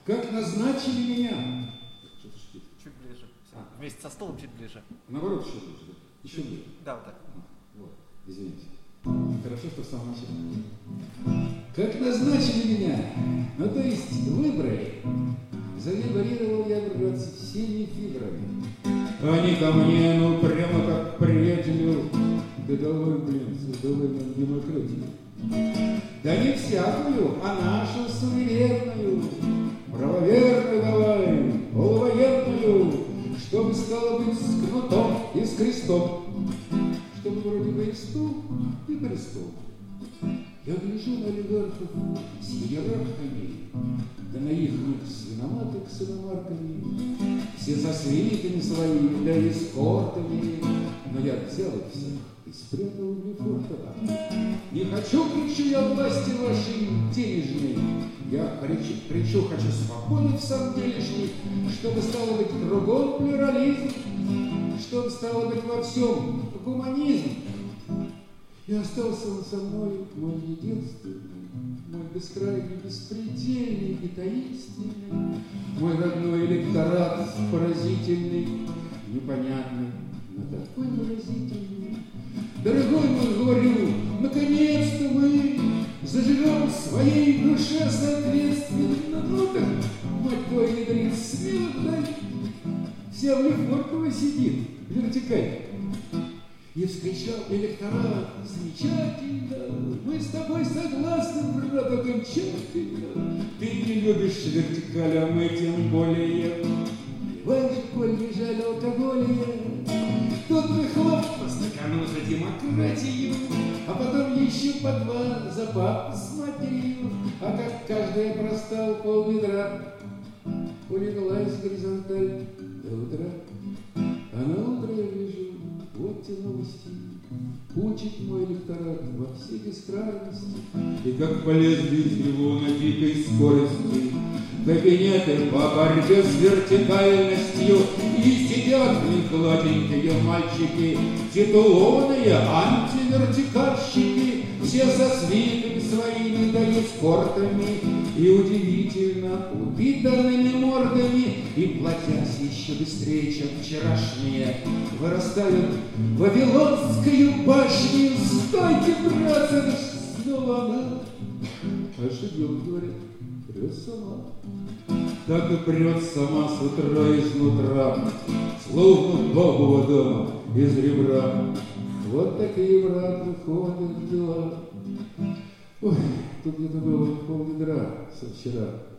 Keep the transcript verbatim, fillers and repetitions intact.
Как назначили меня? Что-то шипит. Чуть ближе. Все. А. Вместе со столом чуть ближе. Наоборот, еще ближе. Да? Еще ближе. Да, вот так. Вот, извините. Хорошо, что в самом начале. Как назначили меня, ну то есть выбрали, завибрировал я, братцы, всеми фибрами. Они ко мне, ну прямо как приятелю, да давай, блин, давай нам демократию. Да не всякую, а нашу суверенную, правоверную давай, полувоенную, чтобы стало быть с кнутом и с крестом, чтобы вроде бы и стул, и престол. Я гляжу на олигархов с иерархами, да на их свиноматок с иномарками, все со свитами своими, да и эскортами, но я взял их всех и спрятал в Лефортово. Не хочу, кричу я, власти вашей денежной, я кричу, кричу, хочу свободы в самом делешней, чтобы стало быть кругом плюрализм, чтобы стало быть во всем гуманизм. И остался он со мной, мой единственный, мой бескрайний, беспредельный и таинственный, мой родной электорат поразительный, непонятный, но такой выразительный. Дорогой мой, говорю, наконец-то мы заживем в своей душе соответственно. Ну так, мать твою, ядрит, смело дай. Вся в Лефортово сидит, вертикально. И вскричал электорат, замечательно, мы с тобой согласны, брат, окончательно. Ты не любишь вертикаль, а мы тем более. Плевать же, коль не жаль алкоголя. Тут мы хлоп по стакану за демократию, а потом еще по два за папу с матерью. А как каждая простал пол ведра, улеглась горизонталь до утра. А на утро я гляжу, вот те новости, учит мой электорат во все бескрайности. И как полезли из него на дикой скорости кабинеты по борьбе с вертикальностью, и сидят в них гладенькие мальчики, титулованные антивертикальщики, все со свитами своими да эскортами, и удивительно упитанными мордами, и платясь еще быстрее, чем вчерашние, вырастают в Вавилонскую башню. Стойте, братцы, это ж снова она. А что делать, говорят? Прет сама. Так и прет сама с утра изнутра, словно бабова дома из ребра. Вот такие, брат, выходят дела. Ой, тут где-то было пол ведра со вчера.